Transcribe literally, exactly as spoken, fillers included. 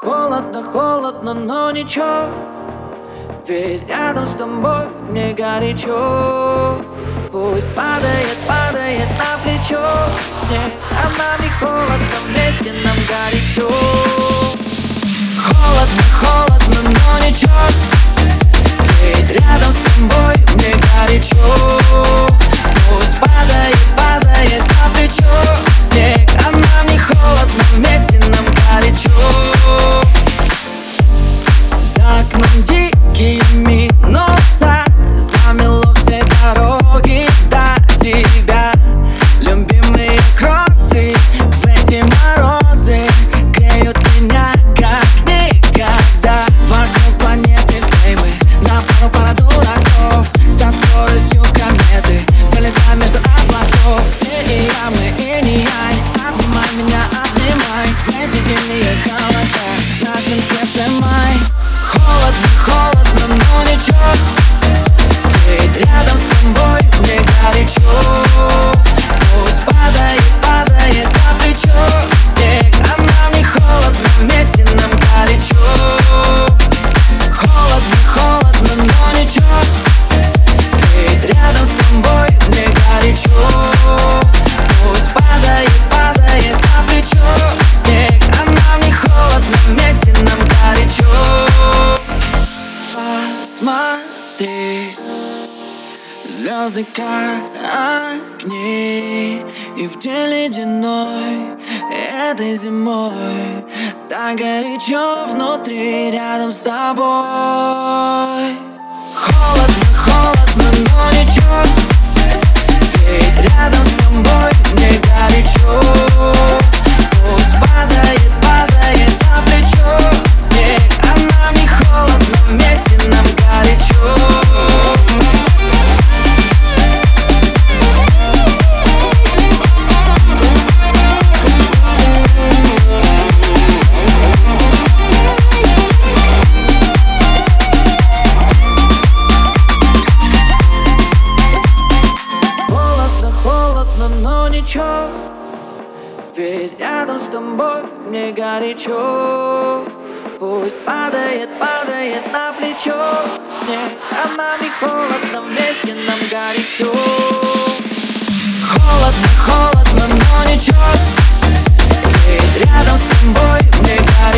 Холодно, холодно, но ничего, ведь рядом с тобой мне горячо. Пусть падает, падает на плечо снег, а нам не холодно, вместе нам горячо. Холодно, холодно, но ничего, ведь рядом с тобой мне горячо. Пусть падает, падает на плечо снег, а нам не холодно, вместе нам горячо. За окном дикие минуса, замело все дороги до тебя. Любимые кроссы в эти морозы греют меня как никогда. Вокруг планеты всей мы на пару пара дураков, со скоростью кометы пролетаем между облаков. Ты и я, мы и не я, обнимай меня, обнимай. В эти зимние холода в нашем сердце май. Холодно, холодно, но ничего, ведь рядом с тобой мне горячо. Пусть падает, падает на плечо снег, а нам не холодно, вместе нам горячо. Холодно, холодно, но ничего, ведь рядом с тобой мне горячо. Пусть падает, падает на плечо снег, а нам не холодно, вместе нам горячо. Посмотри, звезды как огни, и в день ледяной этой зимой так горячо внутри рядом с тобой. Холодно, холодно, но ничего, ведь рядом с тобой мне горячо. Пусть падает, падает на плечо снег, а нам не холодно, вместе нам горячо. Холодно, холодно, но ничего, ведь рядом с тобой мне горячо. Пусть падает, падает на плечо снег, а нам не холодно, вместе нам горячо. Холодно, холодно, но ничего, ведь рядом с тобой мне горячо.